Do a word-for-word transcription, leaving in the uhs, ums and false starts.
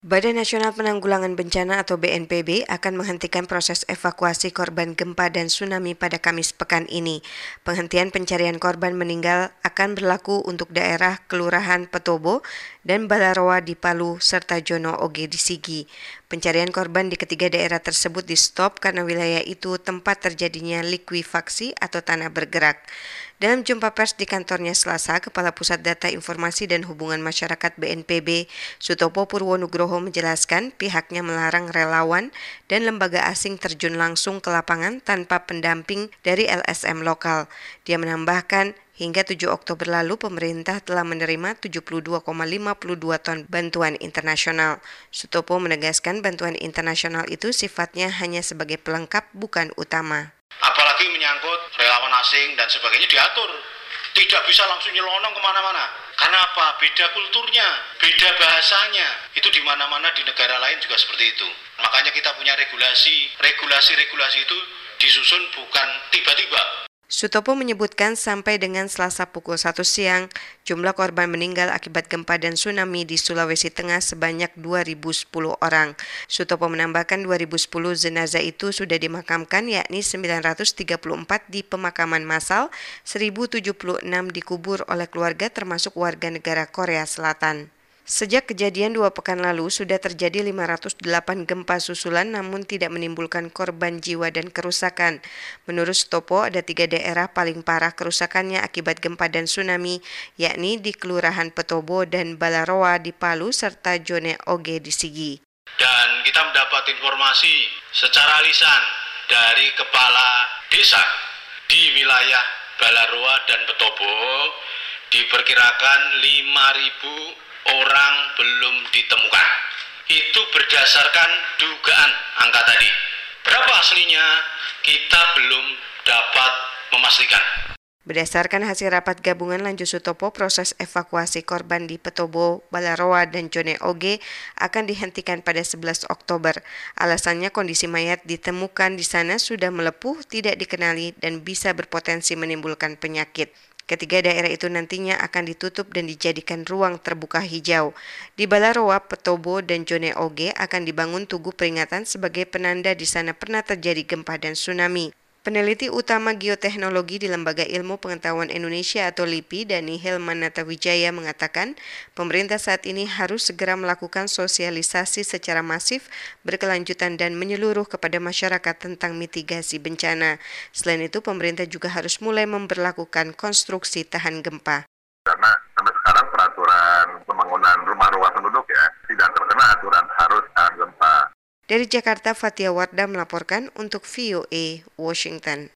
Badan Nasional Penanggulangan Bencana atau B N P B akan menghentikan proses evakuasi korban gempa dan tsunami pada Kamis pekan ini. Penghentian pencarian korban meninggal akan berlaku untuk daerah Kelurahan Petobo dan Balaroa di Palu serta Jono Oge di Sigi. Pencarian korban di ketiga daerah tersebut di stop karena wilayah itu tempat terjadinya likuifaksi atau tanah bergerak. Dalam jumpa pers di kantornya Selasa, Kepala Pusat Data Informasi dan Hubungan Masyarakat B N P B, Sutopo Purwonugroho menjelaskan pihaknya melarang relawan dan lembaga asing terjun langsung ke lapangan tanpa pendamping dari L S M lokal. Dia menambahkan, hingga tujuh Oktober lalu pemerintah telah menerima tujuh puluh dua koma lima dua ton bantuan internasional. Sutopo menegaskan bantuan internasional itu sifatnya hanya sebagai pelengkap bukan utama. Apalagi menyangkut relawan asing dan sebagainya diatur. Tidak bisa langsung nyelonong kemana-mana. Karena apa? Beda kulturnya, beda bahasanya. Itu di mana-mana di negara lain juga seperti itu. Makanya kita punya regulasi. Regulasi-regulasi itu disusun bukan tiba-tiba. Sutopo menyebutkan sampai dengan Selasa pukul satu siang, jumlah korban meninggal akibat gempa dan tsunami di Sulawesi Tengah sebanyak dua ribu sepuluh orang. Sutopo menambahkan dua ribu sepuluh jenazah itu sudah dimakamkan, yakni sembilan ratus tiga puluh empat di pemakaman massal, seribu tujuh puluh enam dikubur oleh keluarga termasuk warga negara Korea Selatan. Sejak kejadian dua pekan lalu, sudah terjadi lima ratus delapan gempa susulan namun tidak menimbulkan korban jiwa dan kerusakan. Menurut Sutopo, ada tiga daerah paling parah kerusakannya akibat gempa dan tsunami, yakni di Kelurahan Petobo dan Balaroa di Palu serta Jone Oge di Sigi. Dan kita mendapat informasi secara lisan dari kepala desa di wilayah Balaroa dan Petobo, diperkirakan lima ribu orang belum ditemukan. Itu berdasarkan dugaan angka tadi. Berapa aslinya kita belum dapat memastikan. Berdasarkan hasil rapat gabungan, lanjut Sutopo, proses evakuasi korban di Petobo, Balaroa, dan Jone Oge akan dihentikan pada sebelas Oktober. Alasannya kondisi mayat ditemukan di sana sudah melepuh, tidak dikenali, dan bisa berpotensi menimbulkan penyakit. Ketiga daerah itu nantinya akan ditutup dan dijadikan ruang terbuka hijau. Di Balaroa, Petobo, dan Jone Oge akan dibangun tugu peringatan sebagai penanda di sana pernah terjadi gempa dan tsunami. Peneliti utama geoteknologi di Lembaga Ilmu Pengetahuan Indonesia atau LIPI, Dani Helmanatawijaya mengatakan, pemerintah saat ini harus segera melakukan sosialisasi secara masif, berkelanjutan dan menyeluruh kepada masyarakat tentang mitigasi bencana. Selain itu, pemerintah juga harus mulai memberlakukan konstruksi tahan gempa. Karena sampai sekarang peraturan pembangunan rumah-rumah penduduk ya tidak terkena aturan harus tahan gempa. Dari Jakarta, Fatia Wardah melaporkan untuk V O A Washington.